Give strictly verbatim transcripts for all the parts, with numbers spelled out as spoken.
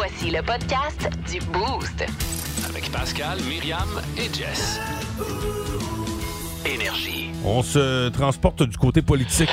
Voici le podcast du Boost. Avec Pascal, Myriam et Jess. Énergie. On se transporte du côté politique.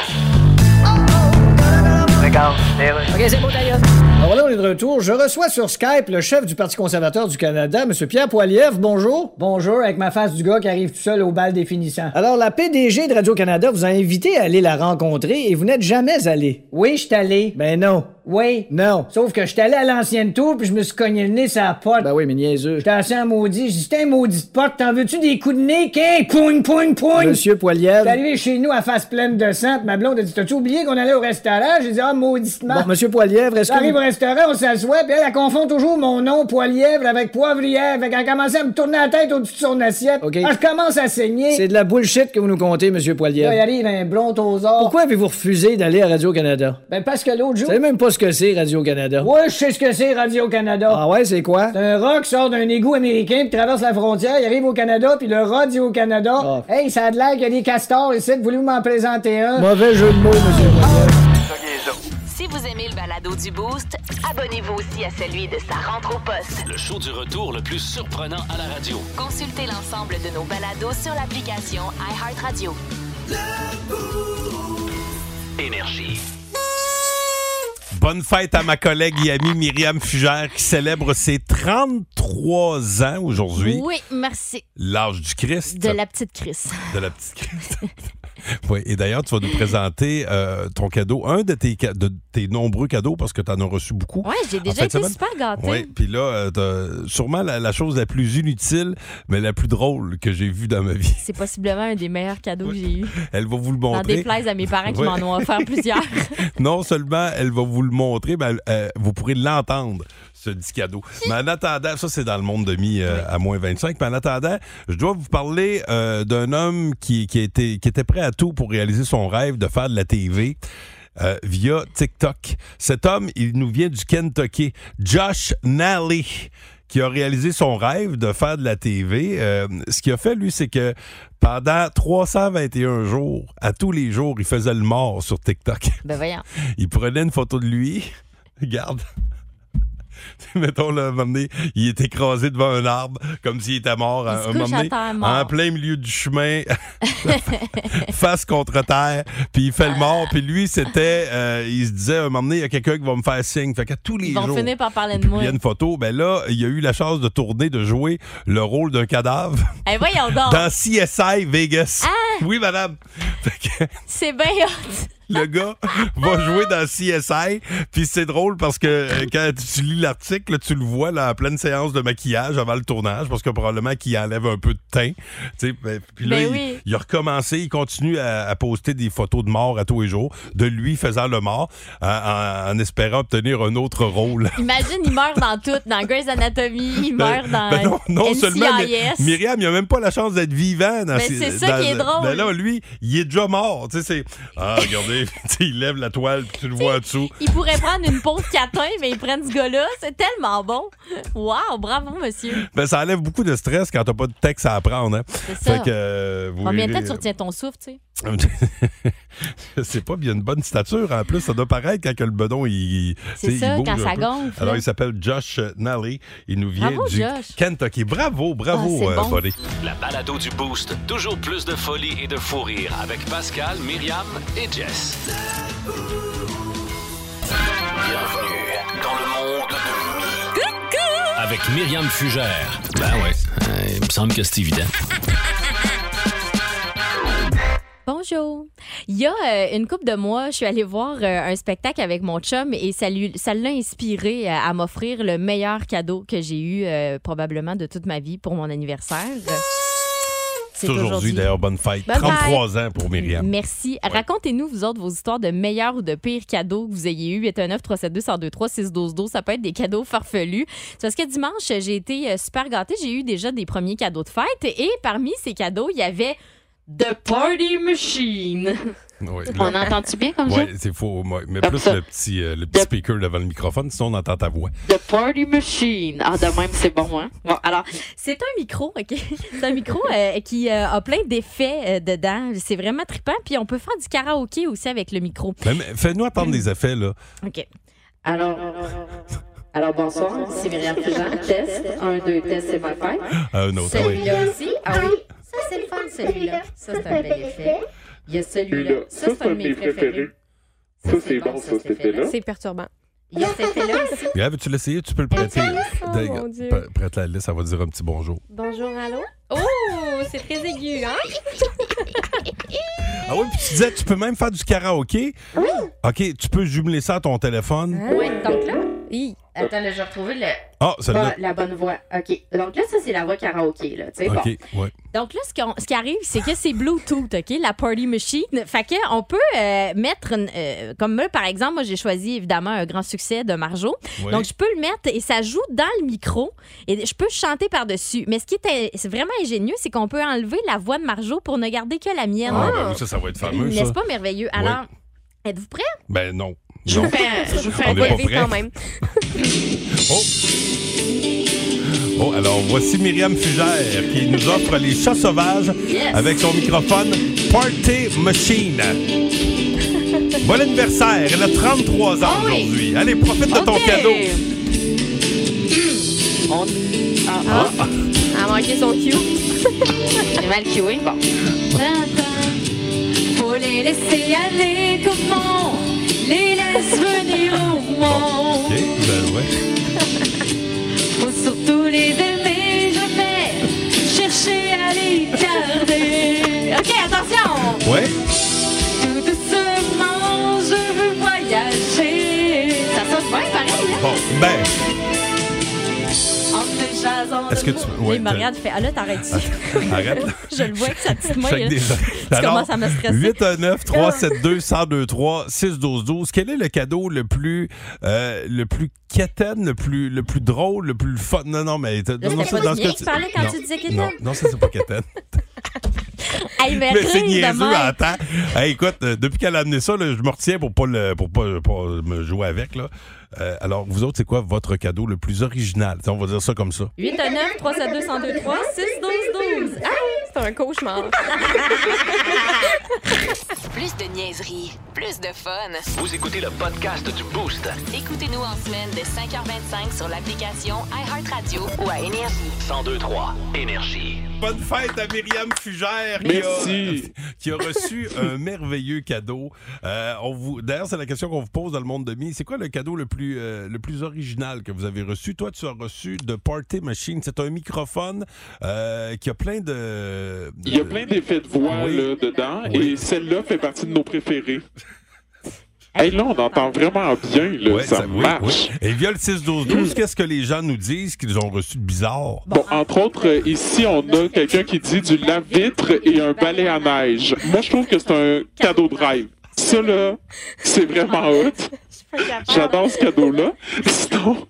Regarde, OK, c'est bon, d'ailleurs. Alors là, on est de retour. Je reçois sur Skype le chef du Parti conservateur du Canada, M. Pierre Poilievre. Bonjour. Bonjour, avec ma face du gars qui arrive tout seul au bal définissant. Alors, la P D G de Radio-Canada vous a invité à aller la rencontrer et vous n'êtes jamais allé. Oui, je suis allé. Ben non. Oui. Non. Sauf que je suis allé à l'ancienne tour puis je me suis cogné le nez sur la porte. Ben oui, mais niaiseux. J'étais assis en maudit. J'ai dit, c'est un maudit de porte. T'en veux-tu des coups de nez? Qu'est? Poing, poing, poing. Monsieur Poilievre. J'étais arrivé chez nous à face pleine de sang pis ma blonde a dit, t'as-tu oublié qu'on allait au restaurant? J'ai dit, ah, mauditement. Bon, Monsieur Poilievre, est-ce que... J'arrive au restaurant, on s'assoit, puis elle, elle confond toujours mon nom, Poilievre, avec Poivrière. Fait qu'elle commençait à me tourner la tête au-dessus de son assiette. OK. Ah, je commence à saigner. C'est de la bullshit que vous nous comptez, Monsieur Poilievre. Là, il arrive un brontosaure. Pourquoi avez-vous refusé d'aller à Radio-Canada? Ben, parce que l'autre jour... Vous savez même pas ce que c'est, Radio-Canada. Ouais, je sais ce que c'est, Radio-Canada. Ah ouais, c'est quoi? C'est un rat qui sort d'un égout américain puis traverse la frontière, il arrive au Canada, puis le Radio-Canada... Oh. Hey, ça a de l'air qu'il y a des castors ici, voulez-vous m'en présenter un? Mauvais jeu de mots, Monsieur Poilievre. Si vous aimez le balado du Boost, abonnez-vous aussi à celui de Sa rentre au poste. Le show du retour le plus surprenant à la radio. Consultez l'ensemble de nos balados sur l'application iHeartRadio. Énergie. Bonne fête à ma collègue et amie Myriam Fugère qui célèbre ses trente-trois ans aujourd'hui. Oui, merci. L'âge du Christ. De la petite Christ. De la petite Christ. Oui, et d'ailleurs, tu vas nous présenter euh, ton cadeau, un de tes, de tes nombreux cadeaux, parce que tu en as reçu beaucoup. Oui, j'ai déjà été super gâtée. Oui, puis là, euh, sûrement la, la chose la plus inutile, mais la plus drôle que j'ai vue dans ma vie. C'est possiblement un des meilleurs cadeaux oui. que j'ai eu. Elle va vous le montrer. Dans déplaise à mes parents qui oui. m'en ont offert plusieurs. Non seulement elle va vous le montrer, mais euh, vous pourrez l'entendre, ce dit cadeau. Mais en attendant, ça c'est dans le monde de mi euh, à moins vingt-cinq, mais en attendant, je dois vous parler euh, d'un homme qui, qui, était, qui était prêt à tout pour réaliser son rêve de faire de la T V. Euh, via TikTok. Cet homme, il nous vient du Kentucky. Josh Nally, qui a réalisé son rêve de faire de la T V. Euh, ce qu'il a fait, lui, c'est que pendant trois cent vingt et un jours, à tous les jours, il faisait le mort sur TikTok. Ben voyons. Il prenait une photo de lui. Regarde. Mettons, là, un moment donné, il est écrasé devant un arbre, comme s'il était mort. Un moment donné, en plein milieu du chemin, face contre terre, puis il fait le mort. Puis lui, c'était, euh, il se disait, un moment donné, il y a quelqu'un qui va me faire signe. Fait qu'à tous les Ils jours, vont finir par parler de moi. Il y a une photo. Ben là, il a eu la chance de tourner, de jouer le rôle d'un cadavre. Eh voyons donc. Dans C S I Vegas. Ah! Oui, madame. Fait que... C'est bien hot. Le gars va jouer dans C S I, puis c'est drôle parce que euh, quand tu lis l'article, tu le vois là, en pleine séance de maquillage avant le tournage, parce que probablement qu'il enlève un peu de teint. Puis là, ben il, oui. il a recommencé, il continue à, à poster des photos de mort à tous les jours, de lui faisant le mort, en, en, en espérant obtenir un autre rôle. Imagine, il meurt dans tout, dans Grey's Anatomy, il ben, meurt dans ben non, non N C I S. Seulement, mais Myriam, il a même pas la chance d'être vivant. Dans ben ces, c'est ça dans, qui est drôle. Ben là, lui, il est déjà mort. Tu sais, c'est... Ah, regardez, il lève la toile, puis tu le vois en dessous. Il pourrait prendre une pause catin, mais ils prennent ce gars-là. C'est tellement bon. Wow, bravo, monsieur. Ben, ça enlève beaucoup de stress quand t'as pas de texte à apprendre. Hein? C'est ça. Fait que, euh, vous Combien de verrez... temps tu retiens ton souffle, tu sais? Je sais pas, il y a une bonne stature en plus. Ça doit paraître quand que le bedon, il, c'est ça, il quand ça gonfle. Alors, il s'appelle Josh Nally. Il nous vient bravo, du Josh. Kentucky. Bravo, bravo, ah, euh, bon. Buddy. La balado du Boost. Toujours plus de folie et de fou rire avec Pascal, Myriam et Jess. Bienvenue dans le monde de Mi. Avec Myriam Fugère. Ben ouais, euh, il me semble que c'est évident. Bonjour. Il y a euh, une couple de mois, je suis allée voir euh, un spectacle avec mon chum et ça, lui, ça l'a inspiré euh, à m'offrir le meilleur cadeau que j'ai eu euh, probablement de toute ma vie pour mon anniversaire. C'est aujourd'hui, aujourd'hui, d'ailleurs, bonne fête. Bye trente-trois bye. ans pour Myriam. Merci. Ouais. Racontez-nous, vous autres, vos histoires de meilleurs ou de pires cadeaux que vous ayez eu. huit un neuf, trois sept deux, un deux trois, six un deux. Ça peut être des cadeaux farfelus. C'est parce que dimanche, j'ai été super gâtée. J'ai eu déjà des premiers cadeaux de fête. Et parmi ces cadeaux, il y avait The Party Machine. Oui, on là, entend-tu bien comme ouais, ça? Oui, c'est faux. Mais comme plus ça. le petit, euh, le petit The... speaker devant le microphone, sinon on entend ta voix. The Party Machine. Ah, de même, c'est bon, hein? Bon, alors... C'est un micro, OK? C'est un micro euh, qui euh, a plein d'effets euh, dedans. C'est vraiment trippant. Puis on peut faire du karaoké aussi avec le micro. Mais, mais fais-nous entendre des effets, là. OK. Alors... Alors, bonsoir, c'est Myriam Fugère. Test. Un, deux, test, c'est ma fête. Euh, un autre, ah oui. Celui-là aussi. Ah oui. Ça, c'est le fun, celui-là. Ça, c'est un bel effet. Il y a celui-là. Ça, c'est un de mes préférés. Ça, c'est bon, ça, cet effet-là. C'est perturbant. Il y a cet effet-là aussi. Regarde, veux-tu l'essayer? Tu peux le prêter. Oh, Dé- mon Dieu. P- Prête la liste, ça va dire un petit bonjour. Bonjour, allô? Oh, c'est très aigu, hein? Ah oui, puis tu disais, tu peux même faire du karaoké. Oui. OK, tu peux jumeler ça à ton téléphone. Ah. Oui, donc là. Hi. Attends, là, je vais retrouver le... Ah, celle-là. Ah, la bonne voix. OK. Donc là, ça, c'est la voix karaoké, là. Tu sais, OK, bon. ouais. Donc là, ce, qu'on- ce qui arrive, c'est que c'est Bluetooth, OK, la Party Machine. Fait qu'on peut euh, mettre, une- euh, comme moi, par exemple, moi, j'ai choisi évidemment un grand succès de Marjo. Oui. Donc, je peux le mettre et ça joue dans le micro et je peux chanter par-dessus. Mais ce qui est, c'est vraiment ingénieux, c'est qu'on peut enlever la voix de Marjo pour ne garder que la mienne. Ah, ben oui, ça, ça va être fameux, ça. N'est-ce pas merveilleux? Alors, êtes-vous prêts? Ben non. Je Non. vous fais, je vous fais On un est pas Vite prêt. quand même. Oh. Oh, alors voici Myriam Fugère qui nous offre les chats sauvages Yes. avec son microphone Party Machine. Bon anniversaire, elle a trente-trois ans Oh oui. aujourd'hui. Allez, profite de ton OK. cadeau. On... Ah, Ah, elle a manqué son cue. j'ai mal cué. Bon. Faut les laisser aller, comment les laisse venir au monde. OK, ben ouais. Faut surtout les aimer, je vais chercher à les garder. OK, attention! Ouais. Tout doucement, je veux voyager. Ça sonne bien pareil, hein? Bon, ben, En te jasant est-ce que tu... Ouais, Et Marianne fait, ah là, t'arrêtes-tu? arrête. Je le vois avec sa petite main. Chaque là. des... Tu commences à me stresser. huit un neuf, trois sept deux, un zéro deux trois, six un deux un deux. Quel est le cadeau le plus euh, le plus quétaine, le plus le plus drôle, le plus fun? Non, non, mais... Là, non, c'était ça, pas dans du ce mien que que tu parlais quand non, tu disais quétaine? Non, non, ça, c'est pas quétaine. Hey, mais Mais c'est rire de niaiseux même. en temps. Hey, écoute, euh, depuis qu'elle a amené ça, là, je me retiens pour pas le, pour pas, pas me jouer avec. Là. Euh, alors, vous autres, c'est quoi votre cadeau le plus original? T'sais, on va dire ça comme ça. huit un neuf, trois sept deux, un zéro deux trois, six douze douze. Ah, c'est un cauchemar. Plus de niaiserie, plus de fun. Vous écoutez le podcast du Boost. Écoutez-nous en semaine de cinq heures vingt-cinq sur l'application iHeartRadio ou à Énergie. cent deux trois Énergie. Bonne fête à Myriam Fugère qui Merci. a, qui a reçu un merveilleux cadeau. Euh, on vous, d'ailleurs, c'est la question qu'on vous pose dans le monde de mi. C'est quoi le cadeau le plus, euh, le plus original que vous avez reçu? Toi, tu as reçu de Party Machine. C'est un microphone euh, qui a plein de... de- Il y a plein d'effets de voix Oui. là, dedans Oui. et celle-là fait partie de nos préférés. Hey, là, on entend vraiment bien, là. Ouais, ça, oui, marche. oui. Et via le six douze douze, qu'est-ce que les gens nous disent qu'ils ont reçu de bizarre? Bon, entre autres, euh, ici, on a quelqu'un qui dit du lave-vitre et un balai à neige. Moi, je trouve que c'est un cadeau de rêve. Ça, là, c'est vraiment hot. J'adore ce cadeau-là. Sinon,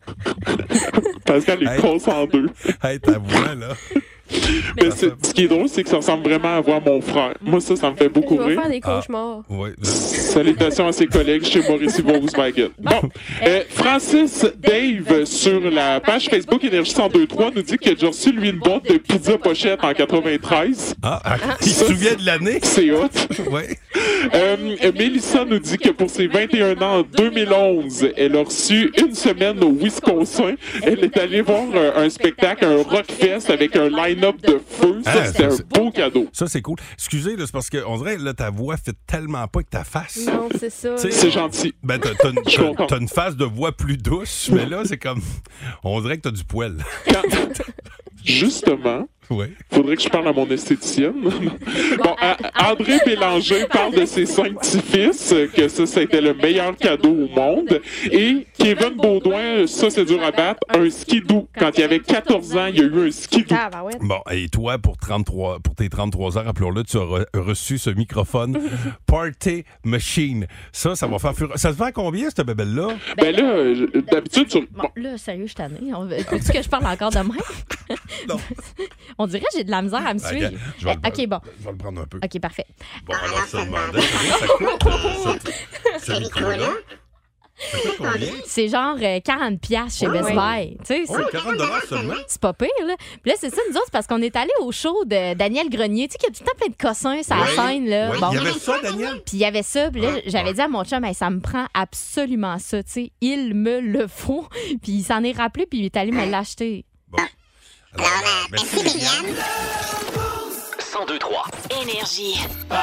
Pascal est Hey. grosse en deux. Hey, ta voix, là. Mais c'est- ce qui est drôle, c'est que ça ressemble vraiment à voir mon frère. Moi, ça, ça me fait beaucoup Il va rire. faire des cauchemars. Ouais. Salutations à ses collègues chez Maurice Volkswagen. Bon, euh, Francis Dave sur la page Facebook Énergie cent deux trois nous dit qu'il a déjà reçu lui une boîte de pizza pochette en quatre-vingt-treize. Ah, ah, il se souvient de l'année? C'est hot. Oui. Euh, Mélissa nous dit que pour ses vingt et un ans en deux mille onze, elle a reçu une semaine au Wisconsin. Elle est allée voir euh, un spectacle, un rockfest avec un line-up de feu. Ça, Ah, c'était ça, un c'est- beau cadeau. Ça, c'est cool. Excusez, là, c'est parce qu'on dirait là, ta voix fait tellement pas que ta face. Non, c'est ça. Tu sais, là. C'est gentil. Ben, t'as, t'as une, Je suis t'as- content. t'as une face de voix plus douce, mais là, c'est comme. On dirait que t'as du poil. Quand- Justement, Oui. faudrait que je parle à mon esthéticienne. Bon, à- André Bélanger parle de ses cinq petits-fils, que ça, c'était le meilleur cadeau au monde. Et Kevin Baudouin, ça, c'est dur à battre, un skidoo. Quand il avait quatorze ans, il y a eu un skidoo. Ah, bah ouais. Bon, et toi, pour, trente-trois, pour tes trente-trois heures, rappelons-le, tu as re- reçu ce microphone Party Machine. Ça, ça va faire fureur. Ça se vend à combien, cette bébelle-là? Ben là, euh, d'habitude, sur... Bon, là, sérieux, je suis tannée. On- Veux-tu que je parle encore de même? Non. On dirait que j'ai de la misère à me suivre. Ok, je vais le- OK, bon. Je vais le prendre un peu. OK, parfait. Bon, alors, ça demandait. Ça coûte, euh, ce, ce micro-là. Ça coûte combien? C'est genre euh, quarante piastres chez Oh, Best oui. Buy. Tu sais, Oh, c'est quarante dollars seulement? c'est pas pire, là. Puis là, c'est ça, nous autres, c'est parce qu'on est allé au show de Daniel Grenier. Tu sais, qu'il y a tout le temps plein de cossins sur la Ouais. scène, là. Ouais. Bon. Il y avait ça, Daniel? Puis il y avait ça. Puis là, Ouais. j'avais dit à mon chum, hey, ça me prend absolument ça. Tu sais, il me le faut. Puis il s'en est rappelé, puis il est allé me l'acheter. Bon. Alors, euh, merci, Myriam. cent deux trois. Énergie.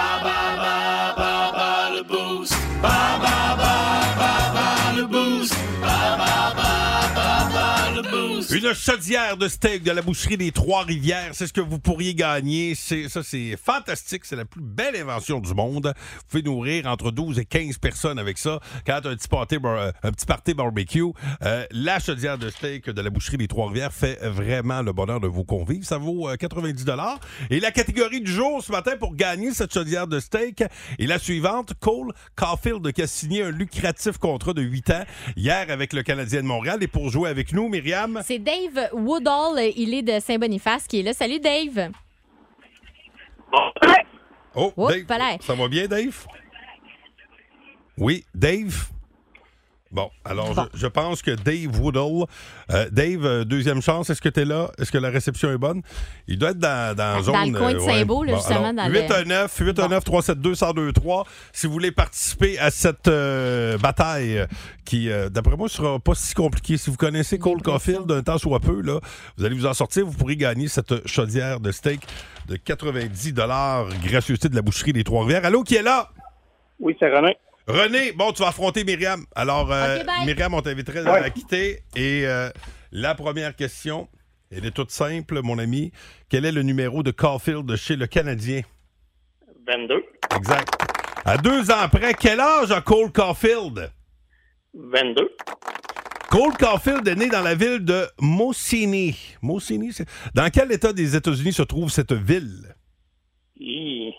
Une chaudière de steak de la boucherie des Trois-Rivières, c'est ce que vous pourriez gagner. C'est, ça, c'est fantastique. C'est la plus belle invention du monde. Vous pouvez nourrir entre douze et quinze personnes avec ça. Quand un petit party, bar- un petit party barbecue, euh, la chaudière de steak de la boucherie des Trois-Rivières fait vraiment le bonheur de vos convives. Ça vaut euh, quatre-vingt-dix dollars. Et la catégorie du jour ce matin pour gagner cette chaudière de steak est la suivante. Cole Caulfield qui a signé un lucratif contrat de huit ans hier avec le Canadien de Montréal. Et pour jouer avec nous, Myriam... C'est Dave Woodall. Il est de Saint-Boniface qui est là. Salut, Dave. Oh, Oh, Dave, palais. ça va bien, Dave? Oui, Dave? Bon, alors Bon. Je, je pense que Dave Woodall... euh, Dave, euh, deuxième chance, est-ce que tu es là? Est-ce que la réception est bonne? Il doit être dans, dans la Dans zone... le coin de euh, ouais. Saint-Beau, là, justement, dans le- huit un neuf, huit un neuf, trois sept deux, un zéro deux trois si vous voulez participer à cette euh, bataille euh, qui, euh, d'après moi, sera pas si compliquée. Si vous connaissez Cole Caulfield d'un temps soit peu, là, vous allez vous en sortir. Vous pourrez gagner cette chaudière de steak de quatre-vingt-dix dollars, gracieuseté de la boucherie des Trois-Rivières. Allô, qui est là? Oui, c'est René. René, bon, tu vas affronter Myriam. Alors, euh, Ok, bye. Myriam, on t'inviterait Ouais. à la quitter. Et euh, la première question, elle est toute simple, mon ami. Quel est le numéro de Caulfield chez le Canadien? vingt-deux. Exact. À deux ans près, quel âge a Cole Caulfield? vingt-deux. Cole Caulfield est né dans la ville de Mosini. Mosini, c'est... Dans quel état des États-Unis se trouve cette ville? Hi.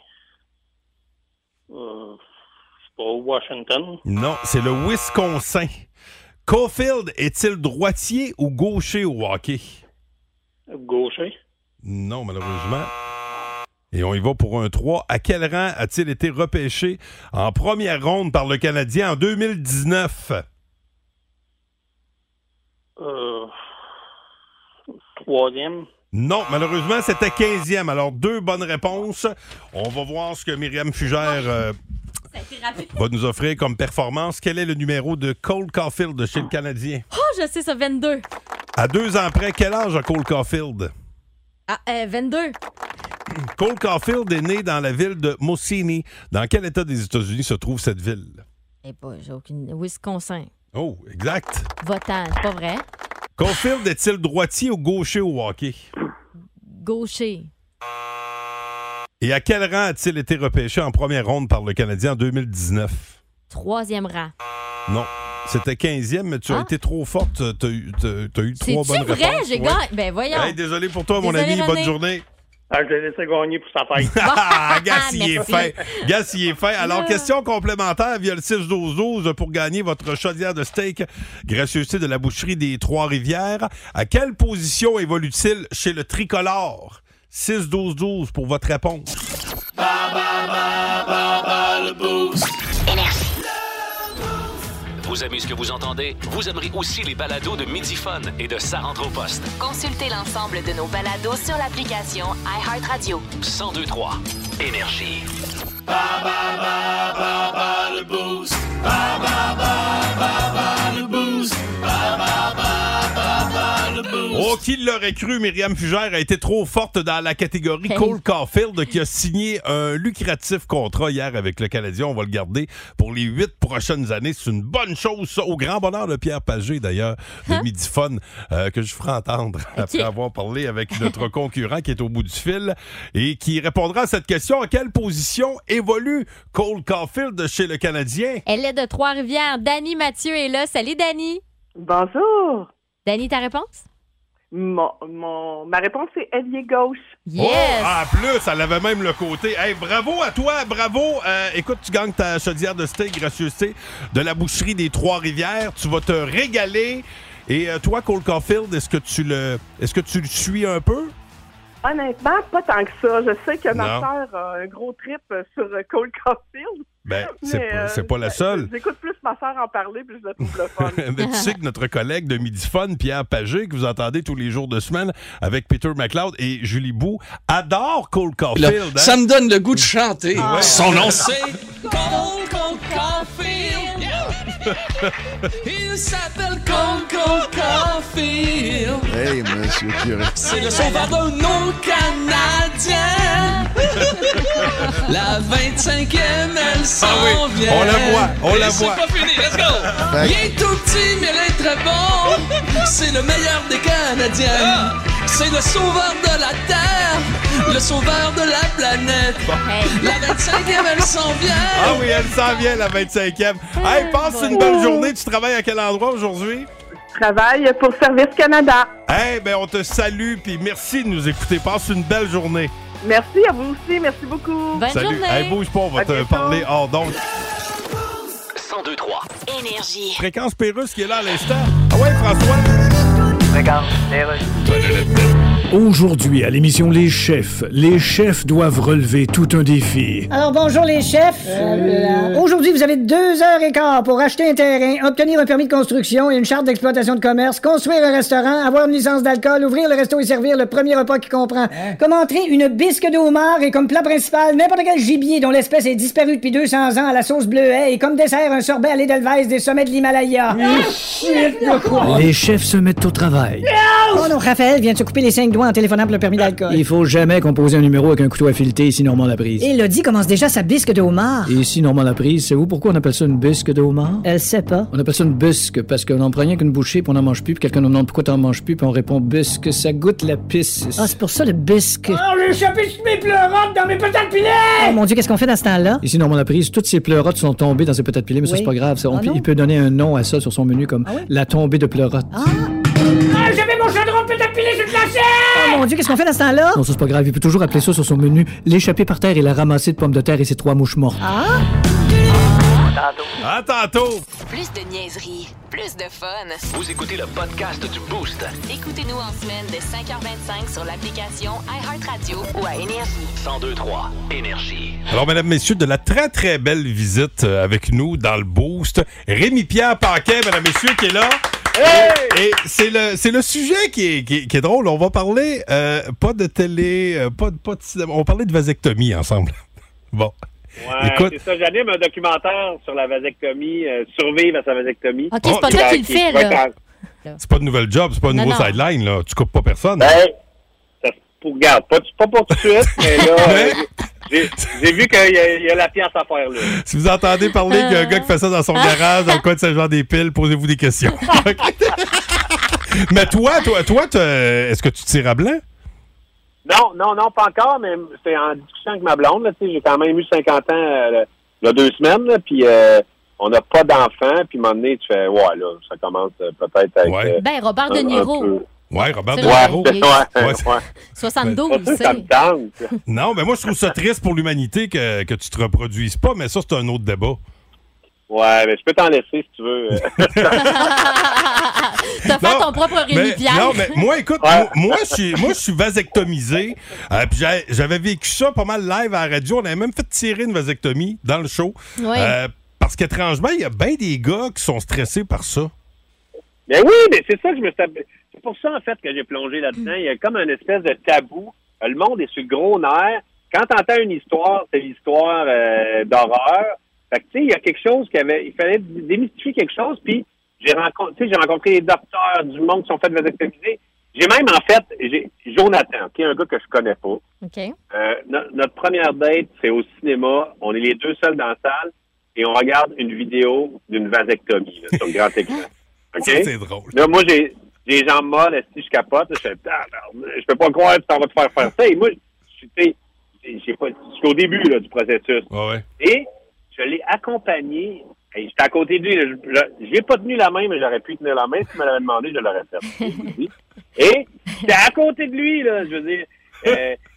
Euh, c'est pas Washington. Non, c'est le Wisconsin. Caulfield est-il droitier ou gaucher au hockey? Gaucher. Non, malheureusement. Et on y va pour un trois. À quel rang a-t-il été repêché en première ronde par le Canadien en deux mille dix-neuf? Euh, troisième. Non, malheureusement, c'était quinzième. Alors, deux bonnes réponses. On va voir ce que Myriam Fugère euh, Ça a été rapide. va nous offrir comme performance. Quel est le numéro de Cole Caulfield de chez le Canadien? Oh, je sais ça, vingt-deux. À deux ans près, quel âge a Cole Caulfield? Ah, euh, vingt-deux. Cole Caulfield est né dans la ville de Mosini. Dans quel état des États-Unis se trouve cette ville? Eh pas, j'ai aucune... Wisconsin. Oh, exact. Votant, c'est pas vrai. Caulfield est-il droitier ou gaucher au hockey? Gaucher. Et à quel rang a-t-il été repêché en première ronde par le Canadien en deux mille dix-neuf? Troisième rang. Non. C'était quinzième, mais tu as Ah. été trop forte. Tu as eu, t'as- t'as eu trois C'est-tu bonnes vrai? réponses. J'ai Ouais. gagné. Ben voyons. Hey, désolé pour toi, mon Désolé, ami. René. Bonne journée. Ah, je l'ai laissé gagner pour sa fête. Ah, gars, s'il est Merci. fin. Gars, s'il est fin. Alors, Ah. question complémentaire via le six douze douze pour gagner votre chaudière de steak gracieuseté de la boucherie des Trois-Rivières. À quelle position évolue-t-il chez le tricolore? six douze douze pour votre réponse. Vous aimez ce que vous entendez? Vous aimerez aussi les balados de Midi Fun et de Ça rentre au poste. Consultez l'ensemble de nos balados sur l'application iHeartRadio. cent deux trois. Énergie. Oh, qui l'aurait cru, Myriam Fugère a été trop forte dans la catégorie Hey. Cole Caulfield qui a signé un lucratif contrat hier avec le Canadien. On va le garder pour les huit prochaines années. C'est une bonne chose, ça. Au grand bonheur de Pierre Pagé, d'ailleurs, de Hein? Midi Fun, euh, que je ferai entendre après avoir parlé avec notre concurrent qui est au bout du fil et qui répondra à cette question. À quelle position évolue Cole Caulfield chez le Canadien? Elle est de Trois-Rivières. Dany Mathieu est là. Salut, Dany. Bonjour. Dany, ta réponse? Mon, mon, ma réponse est ailier gauche. Yes! Oh, en plus, elle avait même le côté. Hey, bravo à toi, bravo. Euh, écoute, tu gagnes ta chaudière de steak gracieuseté de la boucherie des Trois-Rivières. Tu vas te régaler. Et euh, toi, Cole Caulfield, est-ce que tu le, est-ce que tu le suis un peu? Honnêtement, pas tant que ça. Je sais que ma Non. sœur a un gros trip euh, sur euh, Cole Caulfield. Ben, c'est Mais, pas, euh, c'est pas la seule. J'écoute plus ma sœur en parler, puis je la trouve le fun. Mais tu sais que notre collègue de Midi Fun, Pierre Pagé, que vous entendez tous les jours de semaine avec Peter McLeod et Julie Bou, adore Cole Là, Caulfield. hein? ça me donne le goût de chanter. Ouais. Son nom, c'est Cole Cole Caulfield. Il s'appelle Cole Cole Caulfield. Hey, monsieur curé. C'est le sauveur de nos Canadiens. La vingt-cinquième, elle s'en Ah oui, vient. on la voit, on Et la c'est voit. pas fini, let's go. Il est tout petit, mais il est très bon. C'est le meilleur des Canadiens. C'est le sauveur de la Terre, le sauveur de la planète. La vingt-cinquième, elle s'en vient. Ah oui, elle s'en vient, la vingt-cinquième. Hey, passe une belle journée. Tu travailles à quel endroit aujourd'hui? Je travaille pour Service Canada. Eh ben, on te salue, puis merci de nous écouter. Passe une belle journée. Merci à vous aussi. Merci beaucoup. Bonne Salut. journée. Hey, bouge pas, on va À te bientôt. parler hors d'onde. cent deux trois. Énergie. Fréquence Pérusse qui est là à l'instant. Ah ouais, François? Aujourd'hui, à l'émission Les Chefs, les chefs doivent relever tout un défi. Alors bonjour les chefs. Euh, Aujourd'hui, vous avez deux heures et quart pour acheter un terrain, obtenir un permis de construction et une charte d'exploitation de commerce, construire un restaurant, avoir une licence d'alcool, ouvrir le resto et servir le premier repas qui comprend comme entrée une bisque de homard et comme plat principal n'importe quel gibier dont l'espèce est disparue depuis deux cents ans à la sauce bleuet et comme dessert un sorbet à l'Edelweiss des sommets de l'Himalaya. Les chefs se mettent au travail. Oh non, Raphaël vient de se couper les cinq doigts en téléphonant pour le permis d'alcool. Il faut jamais composer un numéro avec un couteau à fileter ici Normand la prise. Et Lodi commence déjà sa bisque de homard. Et ici Normand la prise, savez-vous pourquoi on appelle ça une bisque de homard? Elle sait pas. On appelle ça une bisque parce qu'on en prend rien qu'une bouchée puis on en mange plus puis quelqu'un nous demande pourquoi t'en manges plus puis on répond bisque, ça goûte la pisse. Ah, c'est pour ça le bisque. Oh, j'ai échappé toutes mes pleurotes dans mes patates pilées! Oh mon Dieu, qu'est-ce qu'on fait dans ce temps-là? Ici Normand la prise, toutes ces pleurotes sont tombées dans ces patates pilées, mais ça Oui. c'est pas grave. Ça. On Ah peut- non? il peut donner un nom à ça sur son menu comme Ah oui? la tombée de pleurotes. Ah! Ah, j'avais mon chaudron de patates pilées sur le plancher! Oh mon Dieu, qu'est-ce qu'on fait dans ce temps-là? Non, ça c'est pas grave. Il peut toujours appeler ça sur son menu l'échappée par terre et la ramassée de pommes de terre et ses trois mouches mortes. Ah! À tantôt! Plus de niaiserie, plus de fun. Vous écoutez le podcast du Boost. Écoutez-nous en semaine de cinq heures vingt-cinq sur l'application iHeartRadio ou à Énergie. cent deux trois. Énergie. Alors, mesdames, messieurs, de la très, très belle visite euh, avec nous dans le Boost. Rémi-Pierre Paquin, mesdames, messieurs, qui est là. Et, et c'est le c'est le sujet qui est, qui est, qui est drôle. On va parler euh, pas de télé, euh, pas, de- pas de cinéma. On va parler de vasectomie ensemble. Bon. Ouais, Écoute- c'est ça. J'anime un documentaire sur la vasectomie, euh, survivre à sa vasectomie. OK, c'est pas Oh, toi qui le Qui- fais, qui va là. être C'est pas de nouvelle job, c'est pas un Non, nouveau non. sideline, là. Tu coupes pas personne. Ben, ça se pour, regarde, pas, pas pour tout de suite, mais là, euh, j'ai j'ai vu qu'il y, a- il y a la pièce à faire là. Si vous entendez parler qu'il y a un gars qui fait ça dans son garage, dans le coin de Saint-Jean-des-Piles, posez-vous des questions. OK? Mais toi, toi, toi, t'as- est-ce que tu tires à blanc? Non, non, non, pas encore, mais c'est en discussion avec ma blonde. Là, tu sais, j'ai quand même eu cinquante ans euh, il y a deux semaines, là, puis euh, on n'a pas d'enfant, puis à un moment donné, tu fais, ouais, là, ça commence euh, peut-être avec... Ouais. euh, Ben, Robert De un- un Niro. peu- Ouais, Robert C'est De vrai, Niro. il est- Ouais, Ouais. ouais. soixante-douze, Pas sûr que ça me c'est. tente. Non, mais moi, je trouve ça triste pour l'humanité que, que tu te reproduises pas, mais ça, c'est un autre débat. Ouais, mais je peux t'en laisser si tu veux. T'as fait Non, ton propre Mais, Rémi-Pierre. non, mais moi, écoute, Ouais. moi, moi, je suis, moi, je suis vasectomisé. Euh, puis j'ai- j'avais vécu ça pas mal live à la radio. On avait même fait tirer une vasectomie dans le show. Oui. Euh, parce qu'étrangement, il y a bien des gars qui sont stressés par ça. Mais oui, mais c'est ça que je me suis... C'est pour ça, en fait, que j'ai plongé là-dedans. Il y a comme une espèce de tabou. Euh, Le monde est sur le gros nerf. Quand t'entends une histoire, c'est l'histoire euh, d'horreur. Fait que, tu sais, il y a quelque chose qui avait... Il fallait démystifier quelque chose, puis j'ai rencontré, tu sais, j'ai rencontré des docteurs du monde qui sont fait vasectomiser. J'ai même, en fait, j'ai Jonathan, qui est un gars que je connais pas. OK. Euh, no- notre première date, c'est au cinéma. On est les deux seuls dans la salle et on regarde une vidéo d'une vasectomie là, sur le grand écran. OK? Ça, c'est drôle. Là, moi, j'ai j'ai les jambes molles, si je capote, là, je fais, ah, merde, je peux pas croire que tu t'en vas te faire faire ça. Et moi, je suis, tu sais, j'ai pas, je suis au début là, du processus. Ouais, ouais. Et je l'ai accompagné. Et j'étais à côté de lui. là, je n'ai pas tenu la main, mais j'aurais pu tenir la main. Si tu me l'avais demandé, je l'aurais fait. Et j'étais à côté de lui, là, je veux dire. Euh,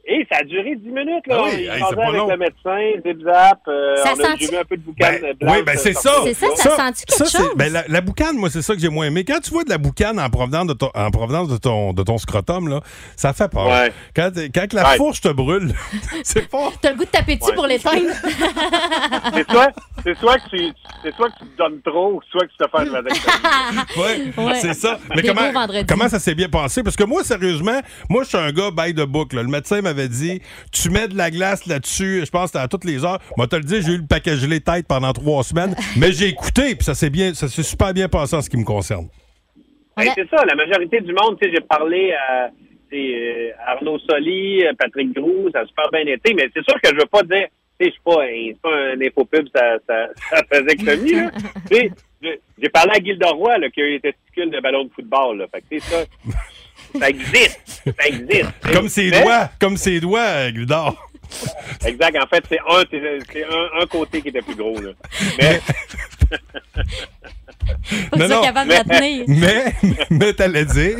Et ça a duré dix minutes, là. Ah oui, on hey, est c'est pas avec long. le médecin, zip-zap, euh, Ça on a sent-tu- j'ai mis un peu de boucan Ben, blanc. oui, ben c'est ça. C'est ça, ça sent-tu quelque c'est- chose? ben, la, la boucane, moi, c'est ça que j'ai moins aimé. Quand tu vois de la boucane en provenance de ton, en provenance de ton, de ton scrotum, là, ça fait peur. Ouais. Quand, quand la Ouais. fourche te brûle, c'est pas... T'as le goût de taper dessus Ouais. pour l'éteindre. C'est soit, c'est soit que tu, c'est soit que tu te donnes trop, soit que tu te fais une vasectomie. Ouais, Ouais. c'est ça. Mais Des beaux comment, vendredis. comment ça s'est bien passé? Parce que moi, sérieusement, moi, je suis un gars by the book. Là. Le médecin m'avait dit, tu mets de la glace là-dessus, je pense que c'était à toutes les heures. Moi, te le dire, j'ai eu le paquet gelé tête pendant trois semaines, mais j'ai écouté, puis ça s'est bien, ça s'est super bien passé en ce qui me concerne. Ben, c'est ça, la majorité du monde, tu sais, j'ai parlé à tu sais, euh, Arnaud Soli, euh, Patrick Groux, ça a super bien été, mais c'est sûr que je veux pas dire, tu sais, je suis pas, un- c'est pas un infopub, ça, ça, ça faisait que ça, là. Tu sais, j'ai- j'ai parlé à Gilles Roy, là, qui a eu des testicules de ballon de football, là. Fait que, tu sais, ça, ça existe, ça existe. Comme ses Mais- doigts, comme ses doigts, euh, Gludard. Exact, en fait, c'est un, c'est, c'est un, un côté qui était plus gros, là. Mais, Pas Non, ça non, capable de la tenir. Mais, mais t'allais dire...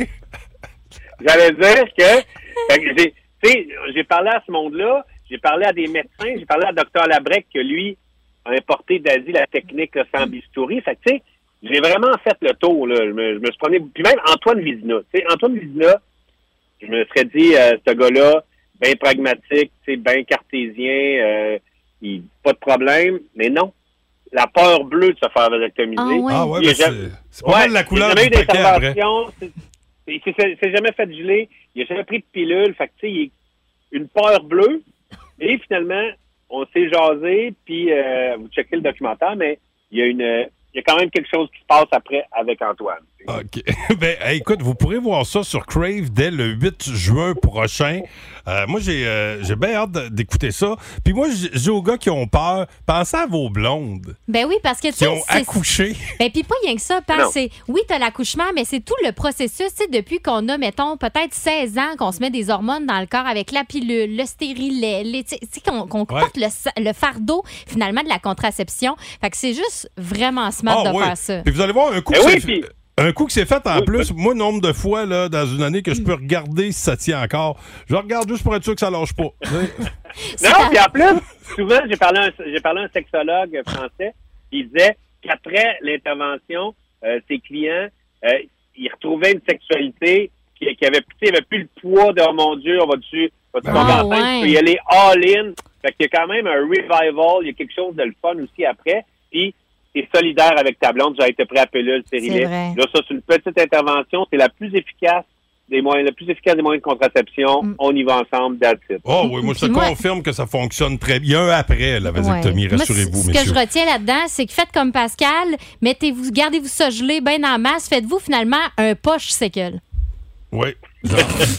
j'allais dire que, fait que j'ai, tu sais, j'ai parlé à ce monde-là, j'ai parlé à des médecins, j'ai parlé à docteur Labrec, que lui a importé d'Asie la technique là, sans bistouri. Fait que, tu sais, j'ai vraiment fait le tour, là. Je me, je me suis promené. Puis même Antoine Vizina. Tu sais, Antoine Vizina, je me serais dit, euh, ce gars-là, bien pragmatique, tu sais, bien cartésien, euh, il, pas de problème. Mais non. La peur bleue de se faire vasectomiser. Ah ouais. Ah ouais, Il ben a jamais- c'est, c'est pas mal la couleur il a jamais du eu paquet après. d'intervention. c'est- Il s'est fait- s'est jamais fait geler. Il a jamais pris de pilule. Fait que, tu sais, il est une peur bleue. Et finalement, on s'est jasé, puis euh, vous checkez le documentaire, mais il y a une, il y a quand même quelque chose qui se passe après avec Antoine. OK. Ben, hey, écoute, vous pourrez voir ça sur Crave dès le huit juin prochain. Euh, moi, j'ai euh, j'ai bien hâte de- d'écouter ça. Puis moi, j'ai j'ai aux gars qui ont peur. Pensez à vos blondes Ben oui, parce que tu qui sais, ont c'est- accouché. Ben puis pas rien que ça, Non. parce c'est oui, t'as l'accouchement, mais c'est tout le processus, tu sais, depuis qu'on a mettons peut-être seize ans qu'on se met des hormones dans le corps avec la pilule, le stérilet, les tu sais qu'on qu'on Ouais. porte le, sa- le fardeau finalement de la contraception. Fait que c'est juste vraiment smart Ah, de ouais. faire ça. Puis vous allez voir un coup Ben que oui, c'est puis- un coup que c'est fait en Oui, plus. Moi, nombre de fois là, dans une année que je peux regarder si ça tient encore. Je regarde juste pour être sûr que ça lâche pas. C'est Non, ta- puis en plus, souvent, j'ai parlé à un, j'ai parlé à un sexologue français, qui disait qu'après l'intervention, euh, ses clients, euh, ils retrouvaient une sexualité qui, qui avait, tu sais, avait plus le poids de « oh mon Dieu, on va-tu va Ah, tomber enceinte, ouais. tu peux y aller all-in ». Fait qu'il y a quand même un revival, il y a quelque chose de le fun aussi après. Puis, t'es solidaire avec ta blonde, j'ai été prêt à pilule, stérilet. C'est vrai. Là, ça, c'est une petite intervention, c'est la plus efficace des moyens, la plus efficace des moyens de contraception. Mm. On y va ensemble, that's it. Oh oui, moi je te Puis moi- confirme que ça fonctionne très bien. Il y a un après la vasectomie, Ouais. Moi, rassurez-vous, c- Ce que messieurs. je retiens là-dedans, c'est que faites comme Pascal, mettez-vous, gardez-vous ça gelé bien en masse, faites-vous finalement un poche séquel. Oui. Genre,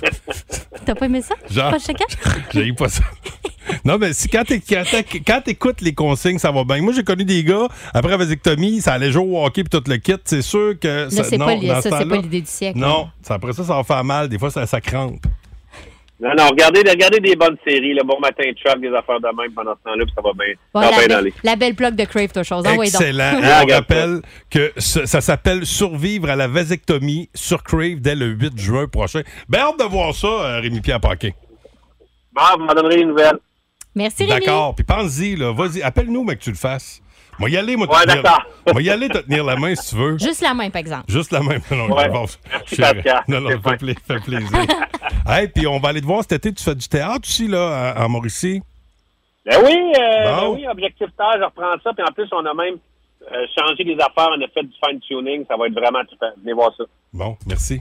T'as pas aimé ça? Genre- Poche séquel? j'ai eu pas ça. Non, mais si, quand t'é- quand t'é- quand t'écoutes les consignes, ça va bien. Moi, j'ai connu des gars, après la vasectomie, ça allait jouer au hockey puis tout le kit. C'est sûr que. Là, ça, c'est non, pas, li- dans ça, ce c'est temps-là, pas l'idée du siècle. Non, ça, après ça, ça va faire mal. Des fois, ça, ça crampe. Non, non, regardez, regardez des bonnes séries, le Bon Matin Truck, des affaires de même pendant ce temps-là, puis ça va bien, Bon, ça va la, bien be- aller. la belle plug de Crave, toi, chose. Envoyez donc. Excellent. Et Ah, on regarde rappelle que ce- ça s'appelle Survivre à la vasectomie sur Crave dès le huit juin prochain. Ben, hâte de voir ça, euh, Rémi-Pierre Paquin. Bon, vous m'en donnerez des nouvelles. Merci, Rémi. D'accord. Puis pense-y, là. Vas-y, appelle-nous, mais que tu le fasses. Moi, y aller, moi, te Ouais, tenir- d'accord. Moi, y aller, te tenir la main si tu veux. Juste la main, par exemple. Juste la même. Non, Ouais. je pense. Merci, Chérie. Pascal. Non, non, C'est ça fait, fin. pla- fait plaisir. Hey, puis on va aller te voir cet été. Tu fais du théâtre aussi, là, à- en Mauricie? Ben oui, euh, Bon. ben oui, Objectif Terre, je reprends ça, puis en plus, on a même euh, changé des affaires, on a fait du fine-tuning, ça va être vraiment super. Venez voir ça. Bon, merci.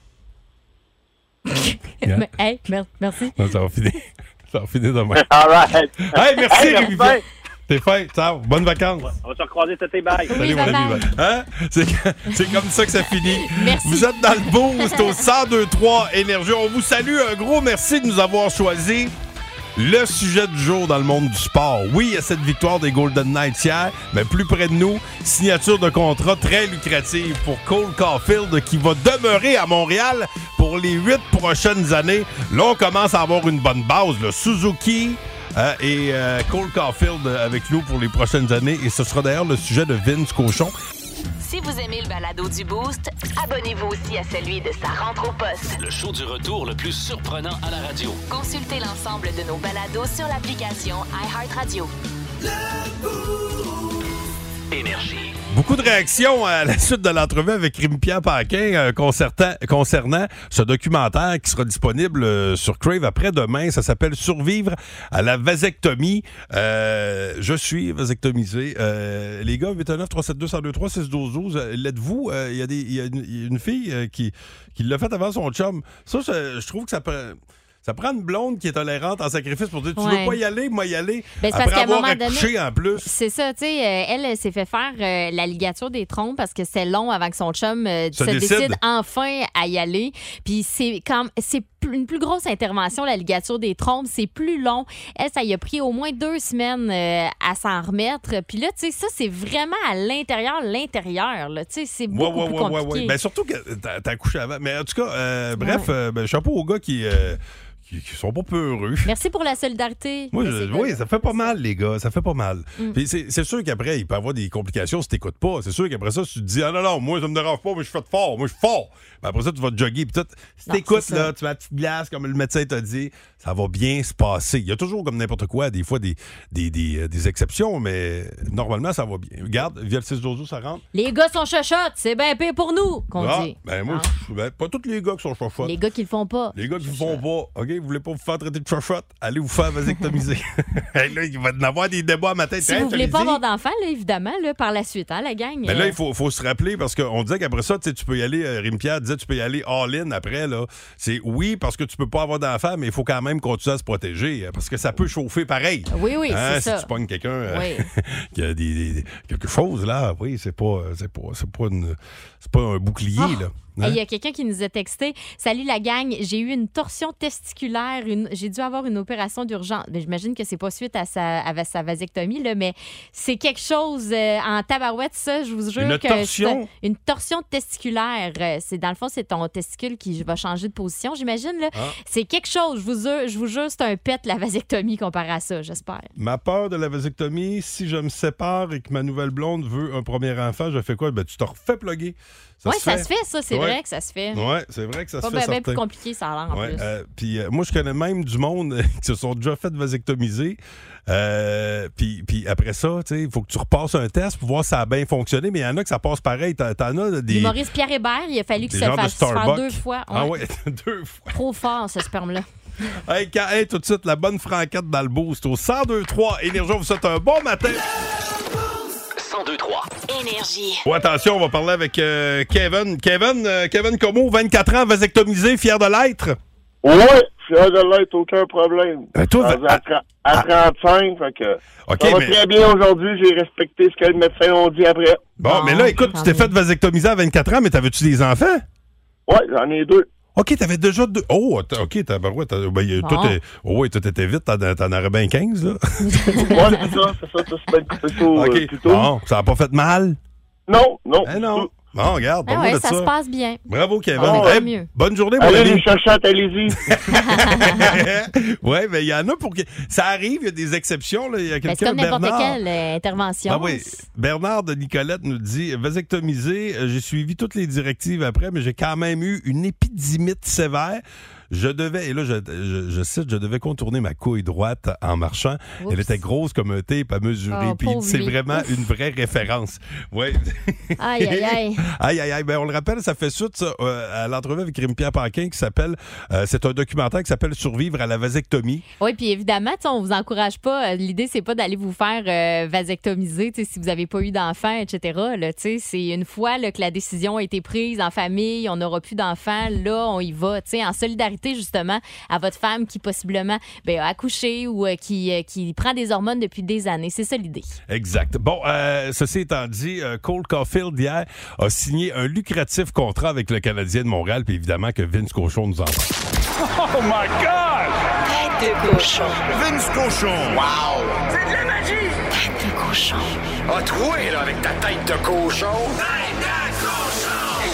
Mais, hey, mer- merci. Non, ça va finir. Ça va finir demain. All right. Hey, merci, Hey, Rémi. merci. T'es fin. Ciao. Bonnes vacances. On va se recroiser cet été, bye. Salut, mon bye-bye. ami. Hein? C'est, c'est comme ça que ça finit. Merci. Vous êtes dans le boost au cent deux trois Énergie. On vous salue. Un gros merci de nous avoir choisi le sujet du jour dans le monde du sport. Oui, il y a cette victoire des Golden Knights hier, mais plus près de nous, signature de contrat très lucrative pour Cole Caulfield qui va demeurer à Montréal pour les huit prochaines années. Là, on commence à avoir une bonne base. Là. Suzuki euh, et euh, Cole Caulfield avec nous pour les prochaines années. Et ce sera d'ailleurs le sujet de Vince Cochon. Si vous aimez le balado du Boost, abonnez-vous aussi à celui de sa rentre au poste. Le show du retour le plus surprenant à la radio. Consultez l'ensemble de nos balados sur l'application iHeartRadio. Énergie. Beaucoup de réactions à la suite de l'entrevue avec Rémi-Pierre Paquin euh, concernant, concernant ce documentaire qui sera disponible euh, sur Crave après-demain. Ça s'appelle « Survivre à la vasectomie euh, ». Je suis vasectomisé. Euh, les gars, huit un neuf, trois sept deux, un zéro deux trois, six un deux, douze, euh, l'êtes-vous? Il euh, y, y, y a une, une fille euh, qui, qui l'a fait avant son chum. Ça, je, je trouve que ça peut... Ça prend une blonde qui est tolérante en sacrifice pour dire tu ouais. veux pas y aller, moi y aller. Ben, c'est après parce qu'à avoir un moment accouché donné, en plus. C'est ça, tu sais, euh, elle, elle s'est fait faire euh, la ligature des trompes parce que c'est long avant que son chum euh, se, se décide. décide enfin à y aller. Puis c'est quand c'est une plus grosse intervention, la ligature des trompes, c'est plus long. Elle, ça y a pris au moins deux semaines euh, à s'en remettre. Puis là, tu sais, ça, c'est vraiment à l'intérieur, l'intérieur, là. Tu sais, c'est beaucoup ouais, plus ouais, compliqué. Ouais, ouais. Ben, surtout que t'as, t'as accouché avant. Mais en tout cas, euh, bref, ouais. euh, ben, chapeau aux gars qui... Euh, qui sont pas peu heureux. Merci pour la solidarité. Moi, je, oui, ça fait pas mal, les gars. Ça fait pas mal. Mm. Puis c'est, c'est sûr qu'après, il peut y avoir des complications si t'écoutes pas. C'est sûr qu'après ça, si tu te dis, ah non, non, moi, ça me dérange pas, mais je fais de fort. Moi, je suis fort. Mais après ça, tu vas te jogger. Puis tout. Si non, t'écoutes, là, tu mets la petite glace, comme le médecin t'a dit, ça va bien se passer. Il y a toujours, comme n'importe quoi, des fois, des, des, des, des exceptions, mais normalement, ça va bien. Regarde, via le six dodo, ça rentre. Les gars sont chochottes. C'est bien pire pour nous, qu'on ah, dit. Ben, moi, ah. ben, pas tous les gars qui sont chochottes. Les gars qui le font pas. Les gars qui le font pas. OK, vous voulez pas vous faire traiter de chochotte? Allez vous faire vasectomiser. Hey, là, il va y avoir des débats à ma tête. Si hey, vous voulez pas avoir d'enfants, là, évidemment, là, par la suite, hein, la gang. Mais euh... là, il faut, faut se rappeler parce qu'on disait qu'après ça, tu peux y aller, euh, Rémi-Pierre disait tu peux y aller all-in après. Là. C'est oui, parce que tu peux pas avoir d'enfants, mais il faut quand même continuer à se protéger parce que ça peut chauffer pareil. Oui, oui, hein, c'est si ça. Si tu pognes quelqu'un euh, oui. qui a des, des, quelque chose, là, oui, c'est pas, c'est pas, c'est pas, une, c'est pas un bouclier, oh. là. Il hein? y a quelqu'un qui nous a texté « Salut la gang, j'ai eu une torsion testiculaire, une... j'ai dû avoir une opération d'urgence. » J'imagine que c'est pas suite à sa, à sa vasectomie, là, mais c'est quelque chose euh, en tabarouette, ça, je vous jure. Une que torsion? C'est une torsion testiculaire. C'est, dans le fond, c'est ton testicule qui va changer de position, j'imagine. Là. Ah. C'est quelque chose, je vous, jure, je vous jure, c'est un pet, la vasectomie, comparé à ça, j'espère. Ma peur de la vasectomie, si je me sépare et que ma nouvelle blonde veut un premier enfant, je fais quoi? Ben, tu te refais plugger. Oui, ça se fait, ça. C'est ouais. vrai que ça se fait. Oui, c'est vrai que ça pas se fait. C'est bien plus compliqué, ça a l'air, en ouais, plus. Euh, puis euh, moi, je connais même du monde qui se sont déjà fait vasectomiser. Euh, puis, puis après ça, il faut que tu repasses un test pour voir si ça a bien fonctionné. Mais il y en a que ça passe pareil. T'en, t'en as des... Maurice Pierre Hébert, il a fallu que ça fasse faire deux fois. Ouais. Ah ouais, deux fois. Trop fort, ce sperme-là. Hey, quand, hey, tout de suite, la bonne franquette dans le boost. Au cent deux trois Énergie, on vous souhaite un bon matin. cent deux trois Énergie. Oh, attention, on va parler avec euh, Kevin. Kevin, euh, Kevin Como, vingt-quatre ans, vasectomisé, fier de l'être? Oui, fier de l'être, aucun problème. Euh, toi, à, à, à trente-cinq, fait que okay, ça va mais... très bien aujourd'hui. J'ai respecté ce que le médecin a dit après. Bon, oh, mais là, écoute, tu t'es fait vasectomiser à vingt-quatre ans, mais t'avais-tu des enfants? Oui, j'en ai deux. OK, t'avais déjà deux. Oh, OK, t'as, ben, ouais, t'as, ben, bon. tout est, oh, oui, tout était vite, t'en, t'en aurais bien quinze, là. Oui, c'est ça, c'est ça, tout se fait coupé tôt, OK, euh, plus tôt. Bon, ça n'a pas fait mal? Non, non. Eh non. Bon, regarde, ah ouais, de ça, ça se passe bien. Bravo, Kevin. Oh, hey, mieux. Bonne journée, mon allez, ami. Allez, les chachottes, allez-y. Oui, mais il y en a pour que... Ça arrive, il y a des exceptions. Là. Il y a quelqu'un, ben, c'est comme n'importe Bernard... quelle euh, intervention. Ah oui. Bernard de Nicolette nous dit, vasectomisé, j'ai suivi toutes les directives après, mais j'ai quand même eu une épidymite sévère. Je devais, et là, je, je, je cite, je devais contourner ma couille droite en marchant. Oups. Elle était grosse comme un tape à mesurer. Oh, puis c'est lui. Vraiment Ouf. Une vraie référence. Oui. Aïe, aïe, aïe. Aïe, aïe, aïe. Ben, on le rappelle, ça fait suite ça, euh, à l'entrevue avec Rémi-Pierre Paquin qui s'appelle, euh, c'est un documentaire qui s'appelle Survivre à la vasectomie. Oui, puis évidemment, on vous encourage pas. L'idée, c'est pas d'aller vous faire euh, vasectomiser si vous n'avez pas eu d'enfants, et cetera. Là, c'est une fois là, que la décision a été prise en famille, on n'aura plus d'enfants, là, on y va. En solidarité, justement, à votre femme qui possiblement ben, a accouché ou euh, qui, euh, qui prend des hormones depuis des années. C'est ça l'idée. Exact. Bon, euh, ceci étant dit, euh, Cole Caulfield, hier, a signé un lucratif contrat avec le Canadien de Montréal, puis évidemment que Vince Cochon nous en parle. Oh my God! Tête de cochon. Vince Cochon. Wow! C'est de la magie! Tête de cochon. Ah, toi, là, avec ta tête de cochon. Tête de cochon!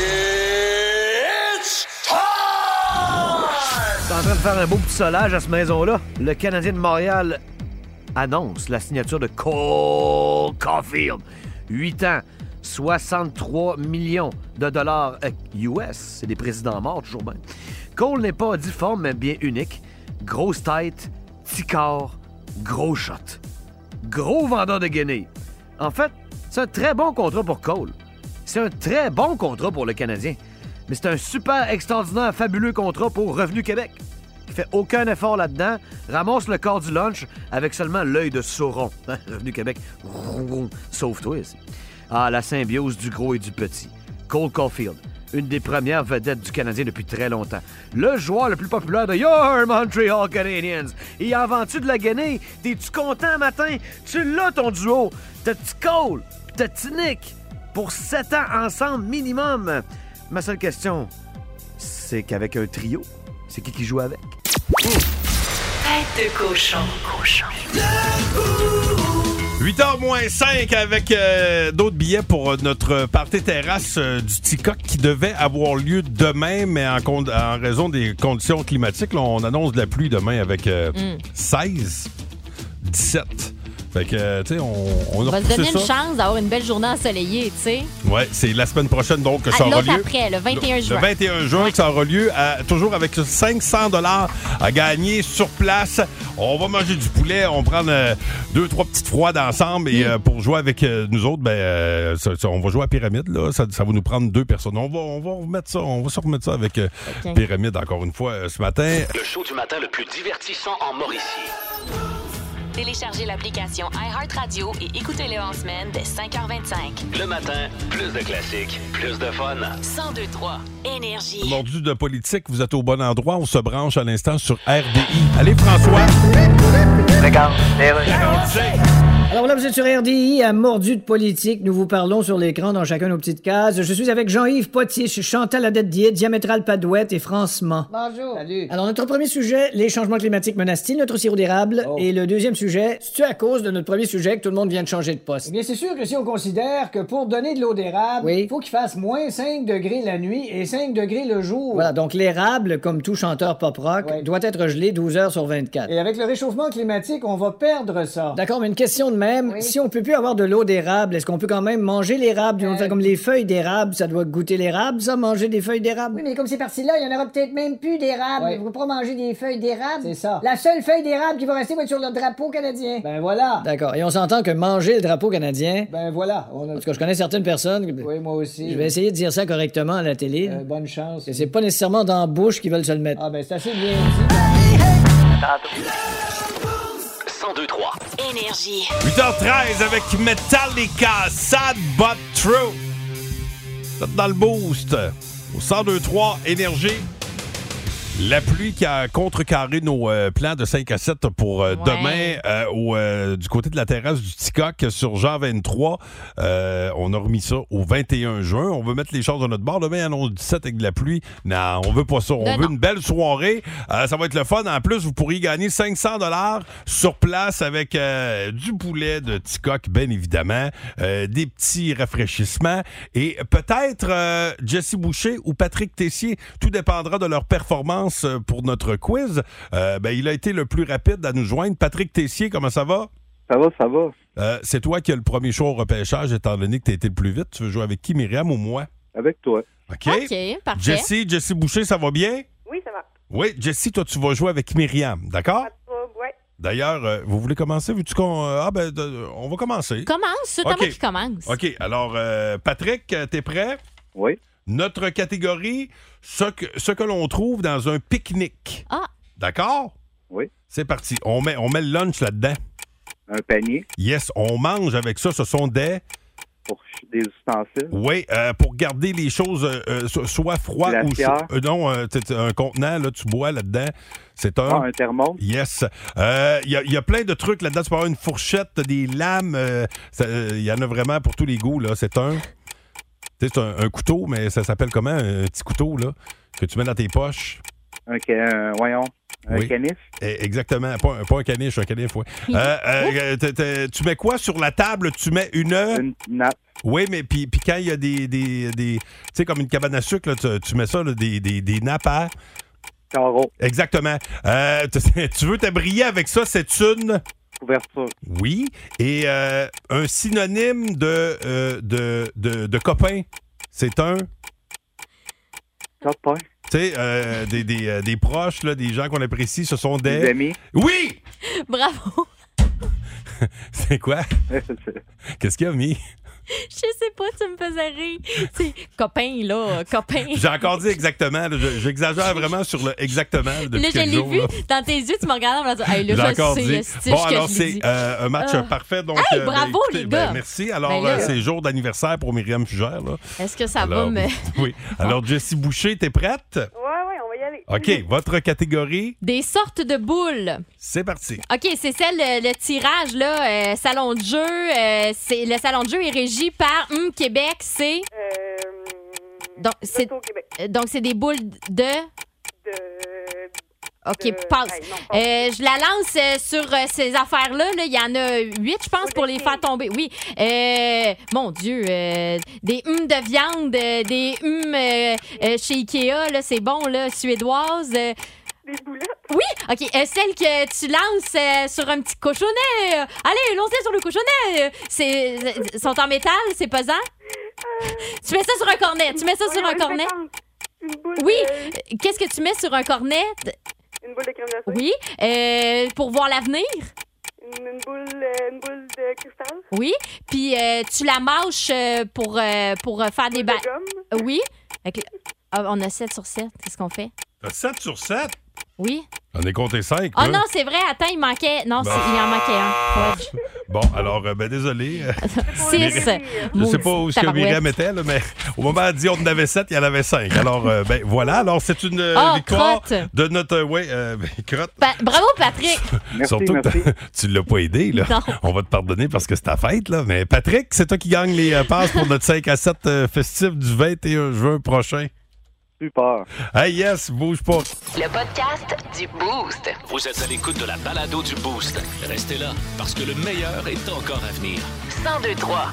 It's time! T'es en train de faire un beau petit solage à cette maison-là. Le Canadien de Montréal annonce la signature de Cole Caulfield. Huit ans, soixante-trois millions de dollars U S. C'est des présidents morts, toujours bien. Cole n'est pas difforme, mais bien unique. Grosse tête, petit corps, gros shot. Gros vendeur de guenilles. En fait, c'est un très bon contrat pour Cole. C'est un très bon contrat pour le Canadien. Mais c'est un super extraordinaire, fabuleux contrat pour Revenu Québec, qui fait aucun effort là-dedans, ramasse le corps du lunch avec seulement l'œil de Sauron. Revenu Québec, sauve-toi ici. Ah, la symbiose du gros et du petit. Cole Caulfield, une des premières vedettes du Canadien depuis très longtemps. Le joueur le plus populaire de Your Montreal Canadiens. Et en vends-tu de la guenille? T'es-tu content matin? Tu l'as ton duo. T'as-tu Cole? Pis t'as-tu Nick? Pour sept ans ensemble minimum. Ma seule question, c'est qu'avec un trio, c'est qui qui joue avec? Tête de cochon. Cochon. huit heures moins cinq avec euh, d'autres billets pour notre party terrasse euh, du Ticoc qui devait avoir lieu demain, mais en, con- en raison des conditions climatiques, là, on annonce de la pluie demain avec euh, mm. seize, dix-sept. Fait que, euh, tu sais, on, on, on a va se donner ça. une chance d'avoir une belle journée ensoleillée, tu sais. Ouais, c'est la semaine prochaine, donc, que ça ah, aura lieu. après, le vingt et un juin. Le vingt et un juin, que ça aura lieu, à, toujours avec cinq cents dollars à gagner sur place. On va manger du poulet, on prend euh, deux, trois petites froides ensemble et euh, pour jouer avec euh, nous autres, ben, euh, ça, ça, on va jouer à Pyramide, là. Ça, ça va nous prendre deux personnes. On va, on va remettre ça, on va se remettre ça avec euh, okay. Pyramide, encore une fois, euh, ce matin. Le show du matin le plus divertissant en Mauricie. Téléchargez l'application iHeartRadio et écoutez-le en semaine dès cinq heures vingt-cinq. Le matin, plus de classiques, plus de fun. cent deux trois Énergie. Mordu de politique, vous êtes au bon endroit. On se branche à l'instant sur R D I. Allez, François. Regarde, Alors là, vous êtes sur R D I, à Mordu de politique. Nous vous parlons sur l'écran dans chacun de nos petites cases. Je suis avec Jean-Yves Potiche, Chantal Adette-Diet, Diamétral Padouette et Francement. Bonjour. Salut. Alors, notre premier sujet, les changements climatiques menacent-ils notre sirop d'érable? Oh. Et le deuxième sujet, c'est-tu à cause de notre premier sujet que tout le monde vient de changer de poste? Eh bien, c'est sûr que si on considère que pour donner de l'eau d'érable, il oui. faut qu'il fasse moins cinq degrés la nuit et cinq degrés le jour. Voilà, donc l'érable, comme tout chanteur pop-rock, oui. doit être gelé douze heures sur vingt-quatre. Et avec le réchauffement climatique, on va perdre ça. D'accord, mais une question de même, oui. si on peut plus avoir de l'eau d'érable, est-ce qu'on peut quand même manger l'érable d'une autre façon, comme les feuilles d'érable? Ça doit goûter l'érable, ça, manger des feuilles d'érable? Oui, mais comme c'est parti-là, il y en aura peut-être même plus d'érable. Oui. Vous ne pouvez pas manger des feuilles d'érable. C'est ça. La seule feuille d'érable qui va rester va être sur le drapeau canadien. Ben voilà. D'accord. Et on s'entend que manger le drapeau canadien... Ben voilà. On a... Parce que je connais certaines personnes... Oui, moi aussi. Je vais essayer de dire ça correctement à la télé. Euh, bonne chance. Et c'est pas nécessairement dans la bouche qu'ils veulent se le mettre. Ah ben c'est assez bien dit. cent deux trois Énergie. huit heures treize avec Metallica, Sad But True. Vous êtes dans le boost. Au cent deux trois Énergie. La pluie qui a contrecarré nos euh, plans de cinq à sept pour euh, ouais. demain euh, au, euh, du côté de la terrasse du Ticoc sur Jean vingt-trois. Euh, on a remis ça au vingt et un juin. On veut mettre les choses de notre bord. Demain, il annonce dix-sept avec de la pluie. Non, on veut pas ça. On de veut non. une belle soirée. Euh, ça va être le fun. En plus, vous pourriez gagner cinq cents dollars sur place avec euh, du poulet de Ticoc, bien évidemment, euh, des petits rafraîchissements et peut-être euh, Jesse Boucher ou Patrick Tessier. Tout dépendra de leur performance pour notre quiz. Euh, ben, il a été le plus rapide à nous joindre. Patrick Tessier, comment ça va? Ça va, ça va. Euh, c'est toi qui as le premier show au repêchage, étant donné que tu as été le plus vite. Tu veux jouer avec qui, Myriam ou moi? Avec toi. OK. OK, parfait. Jesse, Jesse Boucher, ça va bien? Oui, ça va. Oui, Jesse, toi, tu vas jouer avec Myriam, d'accord? Oui. D'ailleurs, euh, vous voulez commencer? Veux-tu qu'on... Euh, ah, ben, de, on va commencer. Commence, c'est okay. Moi qui commence. OK, alors, euh, Patrick, t'es prêt? Oui. Notre catégorie, ce que, ce que l'on trouve dans un pique-nique. Ah. D'accord? Oui. C'est parti. On met, on met le lunch là-dedans. Un panier. Yes, on mange avec ça. Ce sont des... Pour des ustensiles. Oui, euh, pour garder les choses euh, soit froides ou... Euh, non, euh, un contenant, là, tu bois là-dedans. C'est un... Ah, un thermomètre. Yes. Il euh, y, y a plein de trucs là-dedans. Tu peux avoir une fourchette, des lames. Il euh, y en a vraiment pour tous les goûts, là. C'est un... C'est un, un couteau, mais ça s'appelle comment? Un petit couteau, là, que tu mets dans tes poches. Un, un voyons, un oui. canif? Exactement. Pas, pas un caniche, un canif, oui. euh, euh, t'es, t'es, tu mets quoi sur la table? Tu mets une... Une nappe. Oui, mais puis quand il y a des... des, des tu sais, comme une cabane à sucre, là, tu, tu mets ça, là, des, des, des nappes à... Carreau. Exactement. Euh, tu veux t'abriller avec ça? C'est une... Couverture. Oui. Et euh, un synonyme de, euh, de, de, de copain, c'est un... Copain. Tu sais, euh, des, des, euh, des proches, là, des gens qu'on apprécie, ce sont des... Des amis. Oui! Bravo. C'est quoi? Qu'est-ce qu'il y a, mis? Je sais pas, tu me faisais rire. C'est copain, là, copain. J'ai encore dit exactement. Là, je- j'exagère vraiment sur le exactement là, depuis Là, je quelques l'ai jours, vu là. dans tes yeux, tu me regardais, on m'a dit, hey, là, J'ai je encore sais, dit. esti, Bon, ce que alors je je l'ai c'est dit. euh, un match Ah. parfait. Donc, Hey, euh, bravo, ben, écoutez, les ben, gars. merci. Alors, Ben là. euh, c'est jour d'anniversaire pour Myriam Fugère. Là. Est-ce que ça Alors, va me... Oui. Alors, Jessie Boucher, t'es prête? Ouais, ouais, on va y aller. OK. Votre catégorie, Des sortes de boules. c'est parti. OK, c'est celle, le, le tirage, là, euh, salon de jeu. euh, c'est, le salon de jeu est régi par hum, Québec, c'est... Donc, c'est, euh, donc, c'est des boules de... OK, passe. Euh, je la lance euh, sur euh, ces affaires-là. là. Il y en a huit, je pense, pour les faire tomber. Oui. Euh, mon Dieu. euh, des hum de viande, euh, des hum euh, euh, chez Ikea, là, c'est bon, là, suédoise. euh. Des boulettes? Oui, OK. euh, celle que tu lances euh, sur un petit cochonnet. euh. Allez, lance-les sur le cochonnet. euh. C'est, c'est- sont en métal, c'est pesant. Tu mets ça sur un cornet. Tu mets ça sur un cornet. Oui. Euh, Qu'est-ce que tu mets sur un cornet? Une boule de crème glacée? Oui. Euh, pour voir l'avenir? Une, une boule, euh, une boule de cristal? Oui. Puis euh, tu la mâches euh, pour, euh, pour euh, faire des ba... Oui. Avec le- Ah, on a sept sur sept. Qu'est-ce qu'on fait? sept sur sept? Oui. On est compté cinq. Oh non, c'est vrai. Attends, il manquait... Non, Bon. c'est- il en manquait un. Fudge. Bon, alors, euh, ben désolé. Six. Myriam- Je sais pas où ce que Tabarouette. Myriam était, là, mais au moment où elle dit on en avait sept, il y en avait cinq. Alors, euh, ben voilà. Alors, c'est une euh, Oh, victoire crotte. de notre... Oui, euh, ben, crotte. Pa- Bravo, Patrick. Surtout que t'as- tu l'as pas aidé, là. Non. On va te pardonner parce que c'est ta fête, là. Mais Patrick, c'est toi qui gagne les euh, passes pour notre cinq à sept euh, festif du vingt et un juin prochain. Super. Hey, yes, bouge pas. Le podcast du Boost. Vous êtes à l'écoute de la balado du Boost. Restez là, parce que le meilleur est encore à venir. cent deux trois.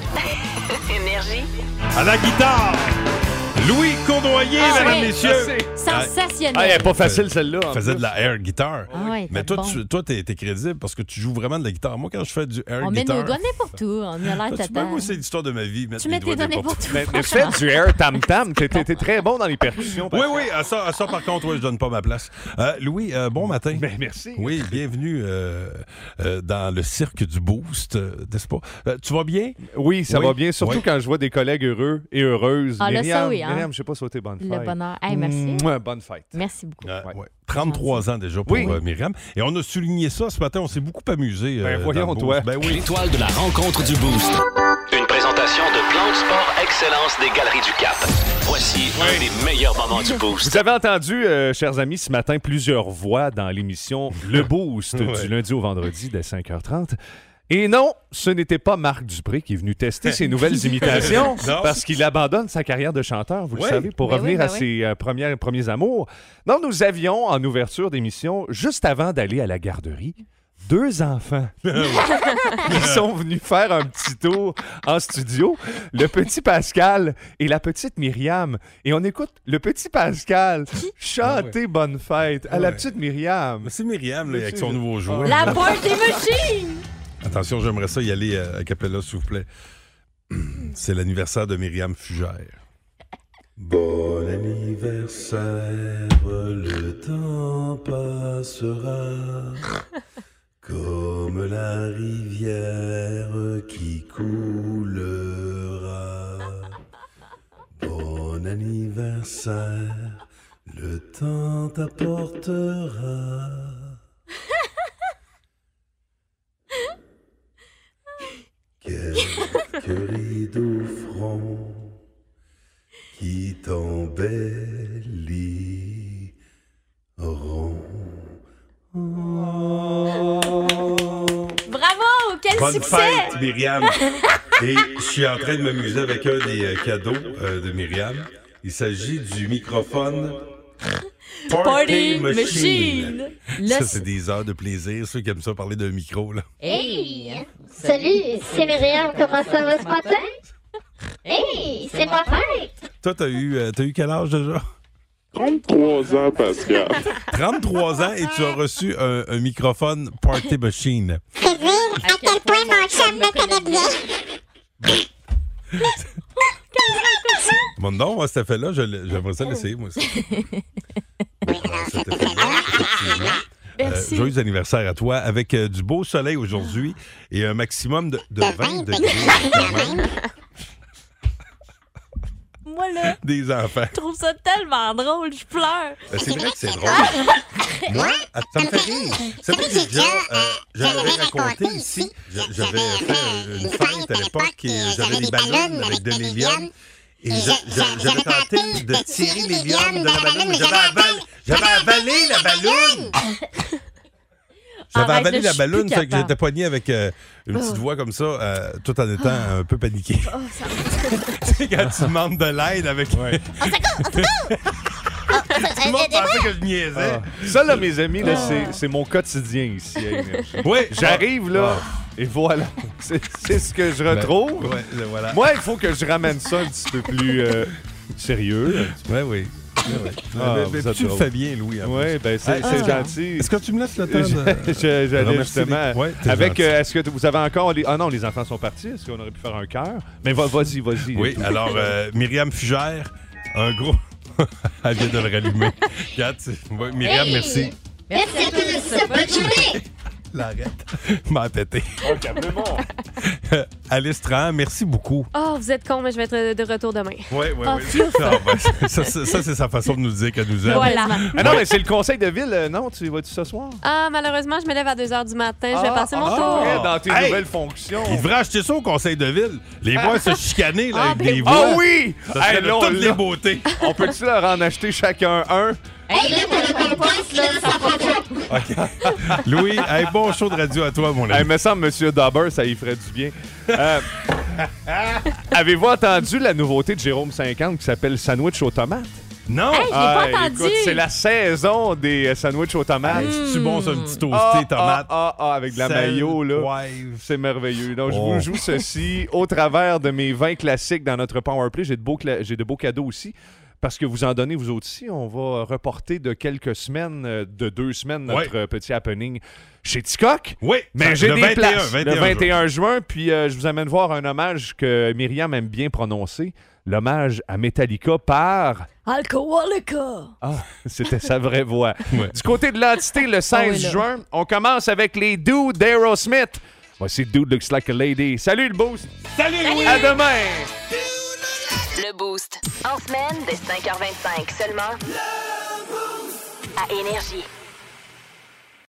Énergie. À la guitare, Louis Cournoyer, Ah, mesdames, oui. messieurs. Sensationnel. Ah, elle est pas facile, celle-là. en faisait plus. de la air guitar. Ah ouais, Mais t'es toi, bon. tu, toi, t'es, t'es crédible parce que tu joues vraiment de la guitare. Moi, quand je fais du air On met guitar... nos doigts n'importe où. On a l'air Toi, tu- tata. ben, moi, c'est l'histoire de ma vie. mettre Tu mes mets tes doigts doigts n'importe n'importe où. Mais, mais fais du air tam-tam. T'es, t'es- t'es très bon dans les percussions. Oui, oui, à ça, à ça par contre, ouais, je donne pas ma place. Euh, Louis, euh, bon matin. Ben, merci. Oui, bienvenue euh, euh, dans le cirque du Boost, euh, n'est-ce pas? Euh, tu vas bien? Oui, ça Oui. va bien. Surtout Oui. quand je vois des collègues heureux et heureuses. Ah, là, ça, Myriam, oui, hein. Myriam, je sais pas souhaiter bonne Le fête. bonheur. Hey, merci. Mouah, bonne fête. Merci beaucoup. Euh, ouais. trente-trois ans déjà pour Oui. euh, Myriam. Et on a souligné ça ce matin. On s'est beaucoup amusé. euh, Ben, dans voyons, le Boost. toi. Ben oui. L'étoile de la rencontre du Boost. Une présentation de Plan de Sport Excellence des Galeries du Cap. Voici un des meilleurs moments du Boost. Vous avez entendu, euh, chers amis, ce matin, plusieurs voix dans l'émission Le Boost Ouais. du lundi au vendredi dès cinq heures trente. Et non, ce n'était pas Marc Dupré qui est venu tester ses nouvelles imitations Non. parce qu'il abandonne sa carrière de chanteur, vous Ouais. le savez, pour Ben revenir oui, ben à oui. ses euh, premières, premiers amours. Non, nous avions en ouverture d'émission, juste avant d'aller à la garderie, deux enfants qui sont venus faire un petit tour en studio. Le petit Pascal et la petite Myriam. Et on écoute le petit Pascal chanter Bonne fête à la Ouais. petite Myriam. C'est Myriam là, avec son Monsieur- nouveau jouet. La party machine! Attention, j'aimerais ça y aller euh, à Capella, s'il vous plaît. C'est l'anniversaire de Myriam Fugère. Bon anniversaire, le temps passera comme la rivière qui coulera. Bon anniversaire, le temps t'apportera. Quelques rideaux francs qui t'embelliront. Bravo! Quel Bonne succès! fête, Myriam! Et je suis en train de m'amuser avec un des euh, cadeaux euh, de Myriam. Il s'agit du microphone Party Machine. Ça, Le- c'est des heures de plaisir, ceux qui aiment ça parler d'un micro, là. Hey! Salut, c'est Myriam, comment ça va ce matin? Hey, c'est ma fête! Toi, t'as eu, euh, t'as eu quel âge déjà? trente-trois ans, Pascal. trente-trois ans et tu as reçu un, un microphone Party Machine. C'est vrai? à quel point mon chum me connaît bien. Bon, non, moi, cet effet-là, je l'ai- j'aimerais ça l'essayer, moi aussi. Alors, cet effet-là, effectivement. Merci. Euh, joyeux anniversaire à toi, avec euh, du beau soleil aujourd'hui et un maximum de, de vingt degrés. quand même. Moi, là, Des enfants. je trouve ça tellement drôle, je pleure. Ben, c'est vrai que c'est drôle. Moi, ah, ça me fait rire. C'est vrai que j'ai déjà, euh, j'avais raconté ici, j'a- j'avais fait euh, une fête à l'époque et euh, j'avais des ballons avec de l'hélium. Et j'a- j'a- j'avais tenté de tirer l'hélium de la ballon, mais j'avais avalé, j'avais avalé la ballonne. J'avais Arrête, avalé là, la je suis ballonne, plus c'est que capable. j'étais poigné avec euh, une petite Oh. voix comme ça, euh, tout en étant un peu paniqué. Oh, ça Tu sais, quand tu demandes de l'aide avec... Tout le monde pensait que je niaisais. Ah. Ça, là, mes amis, là, c'est, c'est mon quotidien ici à Énergie. Oui. J'arrive, là, Ah. et voilà. C'est, c'est ce que je retrouve. Ben, ouais, ben voilà. Moi, il faut que je ramène ça un petit peu plus euh, sérieux. Oui, oui. Ouais. Ah, mais, vous mais êtes tu le drôle. fais bien, Louis. Oui, ben c'est, Hey, c'est ah. gentil. Est-ce que tu me laisses le temps de... Je- je- J'allais remercier justement. les- Ouais, t'es avec, gentil. euh, est-ce que vous avez encore les. Ah non, les enfants sont partis. Est-ce qu'on aurait pu faire un cœur? Mais va- vas-y, vas-y. Oui, alors, euh, Myriam Fugère, un gros... Elle vient de le rallumer. Regarde, c'est- ouais, Myriam, Hey! merci. Merci à tous. Bonne journée. L'arrête. M'a pété. Oh, calmement. Alice Tran, merci beaucoup. Oh, vous êtes con, mais je vais être de retour demain. Oui, oui, Oh, oui. plouf. Ah, ben, ça, ça, ça, c'est sa façon de nous dire qu'elle nous aime. Voilà. Ah non, mais c'est le conseil de ville. euh, Non, tu vas-tu ce soir? Ah, malheureusement, je me lève à deux heures du matin. Je vais Ah, passer mon ah, tour. ouais, dans tes Hey! nouvelles fonctions. Il devrait acheter ça au conseil de ville. Les voix se chicaner là, Ah, avec ben des oui. voix. Ah oui! Ça serait Hey, de là, toutes là, les beautés. On peut-tu leur en acheter chacun un? Hey, là, t'as le compost, là, ça prend pas. OK. Louis, hey, bon show de radio à toi, mon Il ami. me semble, M. Dauber, ça y ferait du bien. Euh, avez-vous entendu la nouveauté de Jérôme cinquante qui s'appelle Sandwich aux tomates? Non! Hey, je l'ai pas entendu. Écoute, c'est la saison des euh, sandwichs aux tomates. Hey, c'est-tu bon, ça, un petit toasté, Ah, tomate? Ah, ah, ah, avec de la Sel, mayo, là. poivre. C'est merveilleux. Donc, je Oh. vous joue ceci au travers de mes vins classiques dans notre Powerplay. J'ai de beaux, cla- j'ai de beaux cadeaux aussi. Parce que vous en donnez, vous aussi, on va reporter de quelques semaines, euh, de deux semaines, notre Ouais. euh, petit happening chez Ticoc. Oui, Mais j'ai le des vingt et un, places. vingt et Le un vingt et un juin, puis euh, je vous amène voir un hommage que Myriam aime bien prononcer. L'hommage à Metallica par... Alcoholica. Ah, c'était sa vraie voix. Ouais. Du côté de l'entité, le seize Ah oui, là. juin, on commence avec les Dudes d'Aerosmith. Voici Dude Looks Like a Lady. Salut le boost! Salut, Louis! À demain! Le Boost. En semaine, dès cinq heures vingt-cinq seulement. À Énergie.